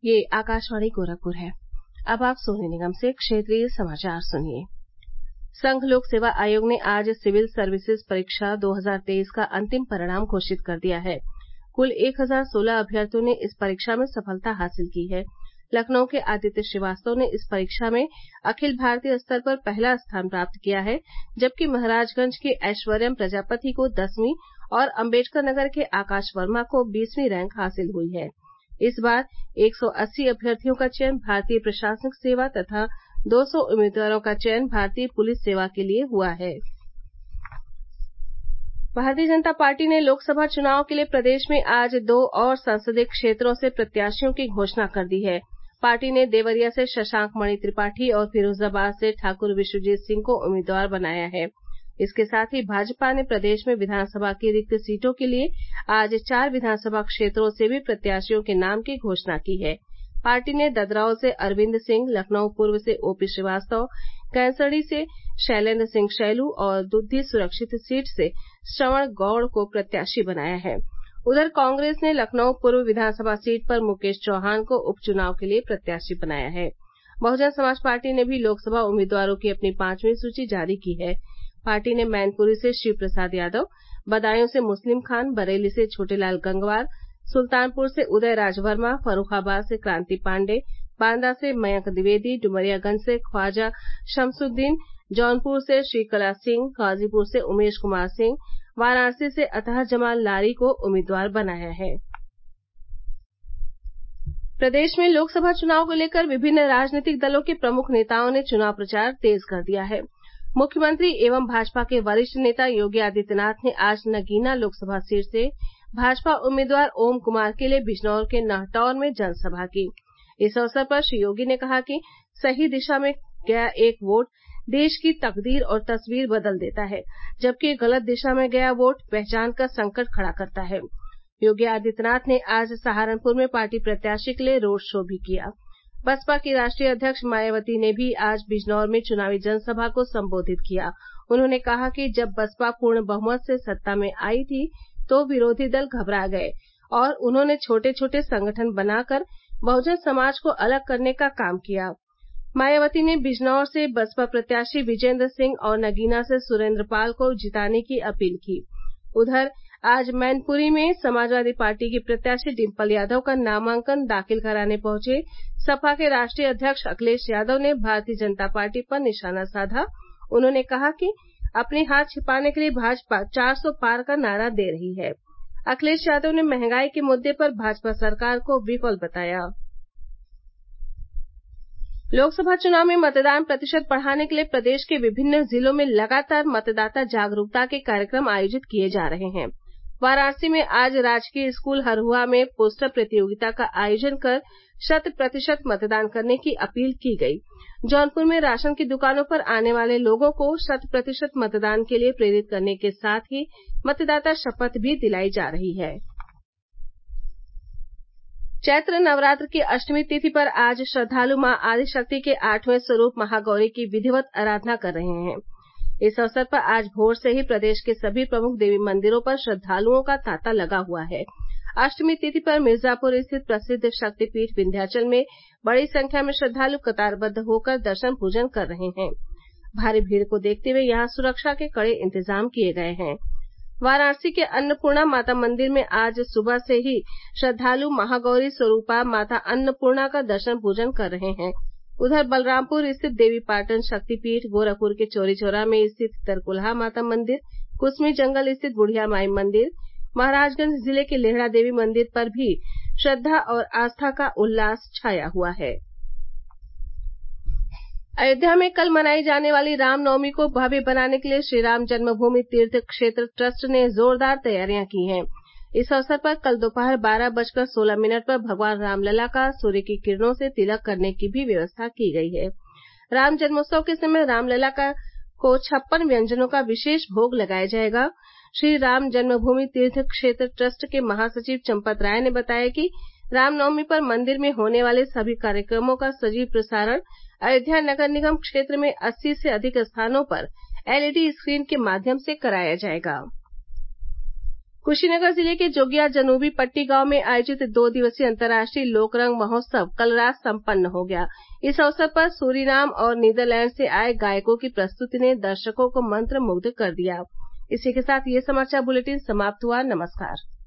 ये आकाशवाणी गोरखपुर है। अब आप सोने निगम से क्षेत्रीय समाचार सुनिए। संघ लोक सेवा आयोग ने आज सिविल सर्विसेज परीक्षा 2023 का अंतिम परिणाम घोषित कर दिया है। कुल 1016 अभ्यर्थियों ने इस परीक्षा में सफलता हासिल की है। लखनऊ के आदित्य श्रीवास्तव ने इस परीक्षा में अखिल भारतीय स्तर पर पहला स्थान प्राप्त किया है, जबकि महराजगंज के ऐश्वर्यम प्रजापति को 10वीं और अम्बेडकर नगर के आकाश वर्मा को 20वीं रैंक हासिल हुई है। इस बार 180 अभ्यर्थियों का चयन भारतीय प्रशासनिक सेवा तथा 200 उम्मीदवारों का चयन भारतीय पुलिस सेवा के लिए हुआ है। भारतीय जनता पार्टी ने लोकसभा चुनाव के लिए प्रदेश में आज 2 और संसदीय क्षेत्रों से प्रत्याशियों की घोषणा कर दी है। पार्टी ने देवरिया से शशांक मणि त्रिपाठी और फिरोजाबाद से ठाकुर विश्वजीत सिंह को उम्मीदवार बनाया है। इसके साथ ही भाजपा ने प्रदेश में विधानसभा की रिक्त सीटों के लिए आज 4 विधानसभा क्षेत्रों से भी प्रत्याशियों के नाम की घोषणा की है। पार्टी ने ददराव से अरविंद सिंह, लखनऊ पूर्व से ओपी श्रीवास्तव, कैंसडी से शैलेन्द्र सिंह शैलू और दुद्धी सुरक्षित सीट से श्रवण गौड़ को प्रत्याशी बनाया है। उधर कांग्रेस ने लखनऊ पूर्व विधानसभा सीट पर मुकेश चौहान को उपचुनाव के लिए प्रत्याशी बनाया है। बहुजन समाज पार्टी ने भी लोकसभा उम्मीदवारों की अपनी 5वीं सूची जारी की है। पार्टी ने मैनपुरी से शिव प्रसाद यादव, बदायूं से मुस्लिम खान, बरेली से छोटेलाल गंगवार, सुल्तानपुर से उदय राज वर्मा, फर्रुखाबाद से क्रांति पांडे, बांदा से मयंक द्विवेदी, डुमरियागंज से ख्वाजा शमसुद्दीन, जौनपुर से श्रीकला सिंह, गाजीपुर से उमेश कुमार सिंह, वाराणसी से अतहर जमाल लारी को उम्मीदवार बनाया है। प्रदेश में लोकसभा चुनाव को लेकर विभिन्न राजनीतिक दलों के प्रमुख नेताओं ने चुनाव प्रचार तेज कर दिया है। मुख्यमंत्री एवं भाजपा के वरिष्ठ नेता योगी आदित्यनाथ ने आज नगीना लोकसभा सीट से भाजपा उम्मीदवार ओम कुमार के लिए बिजनौर के नाहटौर में जनसभा की। इस अवसर पर श्री योगी ने कहा कि सही दिशा में गया एक वोट देश की तकदीर और तस्वीर बदल देता है, जबकि गलत दिशा में गया वोट पहचान का संकट खड़ा करता है। योगी आदित्यनाथ ने आज सहारनपुर में पार्टी प्रत्याशी के लिए रोड शो भी किया। बसपा की राष्ट्रीय अध्यक्ष मायावती ने भी आज बिजनौर में चुनावी जनसभा को संबोधित किया। उन्होंने कहा कि जब बसपा पूर्ण बहुमत से सत्ता में आई थी तो विरोधी दल घबरा गए और उन्होंने छोटे छोटे संगठन बनाकर बहुजन समाज को अलग करने का काम किया। मायावती ने बिजनौर से बसपा प्रत्याशी विजेंद्र सिंह और नगीना से सुरेंद्र पाल को जिताने की अपील की। उधर आज मैनपुरी में समाजवादी पार्टी की प्रत्याशी डिम्पल यादव का नामांकन दाखिल कराने पहुंचे सपा के राष्ट्रीय अध्यक्ष अखिलेश यादव ने भारतीय जनता पार्टी पर निशाना साधा। उन्होंने कहा कि अपने हाथ छिपाने के लिए भाजपा 400 पार का नारा दे रही है। अखिलेश यादव ने महंगाई के मुद्दे पर भाजपा सरकार को विफल बताया। लोकसभा चुनाव में मतदान प्रतिशत बढ़ाने के लिए प्रदेश के विभिन्न जिलों में लगातार मतदाता जागरूकता के कार्यक्रम आयोजित किए जा रहे हैं। वाराणसी में आज राजकीय स्कूल हरहुआ में पोस्टर प्रतियोगिता का आयोजन कर 100% मतदान करने की अपील की गई। जौनपुर में राशन की दुकानों पर आने वाले लोगों को 100% मतदान के लिए प्रेरित करने के साथ ही मतदाता शपथ भी दिलाई जा रही है। चैत्र नवरात्र की अष्टमी तिथि पर आज श्रद्धालु मां आदिशक्ति के 8वें स्वरूप महागौरी की विधिवत आराधना कर रहे हैं। इस अवसर पर आज भोर से ही प्रदेश के सभी प्रमुख देवी मंदिरों पर श्रद्धालुओं का तांता लगा हुआ है। अष्टमी तिथि पर मिर्जापुर स्थित प्रसिद्ध शक्तिपीठ विंध्याचल में बड़ी संख्या में श्रद्धालु कतारबद्ध होकर दर्शन पूजन कर रहे हैं। भारी भीड़ को देखते हुए यहां सुरक्षा के कड़े इंतजाम किए गए हैं। वाराणसी के अन्नपूर्णा माता मंदिर में आज सुबह से ही श्रद्धालु महागौरी स्वरूपा माता अन्नपूर्णा का दर्शन पूजन कर रहे हैं। उधर बलरामपुर स्थित देवी पाटन शक्तिपीठ, गोरखपुर के चौरी चौरा में स्थित तरकुलहा माता मंदिर, कुसमी जंगल स्थित बुढ़िया माई मंदिर, महाराजगंज जिले के लेहड़ा देवी मंदिर पर भी श्रद्धा और आस्था का उल्लास छाया हुआ है। अयोध्या में कल मनाई जाने वाली रामनवमी को भव्य बनाने के लिए श्रीराम जन्मभूमि तीर्थ क्षेत्र ट्रस्ट ने जोरदार तैयारियां की हैं। इस अवसर पर कल दोपहर 12:16 पर भगवान रामलला का सूर्य की किरणों से तिलक करने की भी व्यवस्था की गई है। राम जन्मोत्सव के समय रामलला को 56 व्यंजनों का विशेष भोग लगाया जाएगा। श्री राम जन्मभूमि तीर्थ क्षेत्र ट्रस्ट के महासचिव चंपत राय ने बताया कि रामनवमी पर मंदिर में होने वाले सभी कार्यक्रमों का सजीव प्रसारण अयोध्या नगर निगम क्षेत्र में 80 से अधिक स्थानों पर LED स्क्रीन के माध्यम से कराया जाएगा। कुशीनगर जिले के जोगिया जनूबी पट्टी गांव में आयोजित 2 दिवसीय अंतर्राष्ट्रीय लोकरंग महोत्सव कल रात संपन्न हो गया। इस अवसर पर सूरीनाम और नीदरलैंड से आए गायकों की प्रस्तुति ने दर्शकों को मंत्रमुग्ध कर दिया। इसी के साथ ये समाचार बुलेटिन समाप्त हुआ। नमस्कार।